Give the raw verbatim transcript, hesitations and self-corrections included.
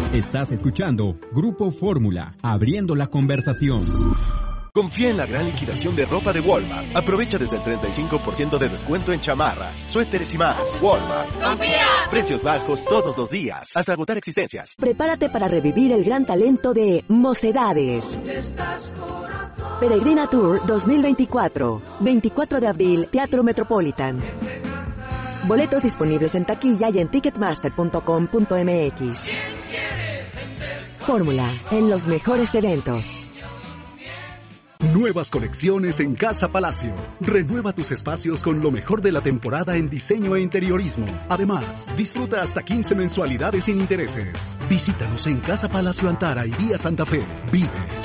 Estás escuchando Grupo Fórmula, abriendo la conversación. Confía en la gran liquidación de ropa de Walmart. Aprovecha desde el treinta y cinco por ciento de descuento en chamarras, suéteres y más. Walmart. ¡Confía! Precios bajos todos los días, hasta agotar existencias. Prepárate para revivir el gran talento de Mocedades. Peregrina Tour dos mil veinticuatro. veinticuatro de abril, Teatro Metropolitan. Boletos disponibles en taquilla y en ticketmaster punto com punto m x. Fórmula, en los mejores eventos. Nuevas colecciones en Casa Palacio. Renueva tus espacios con lo mejor de la temporada en diseño e interiorismo. Además, disfruta hasta quince mensualidades sin intereses. Visítanos en Casa Palacio Antara y Vía Santa Fe. Vive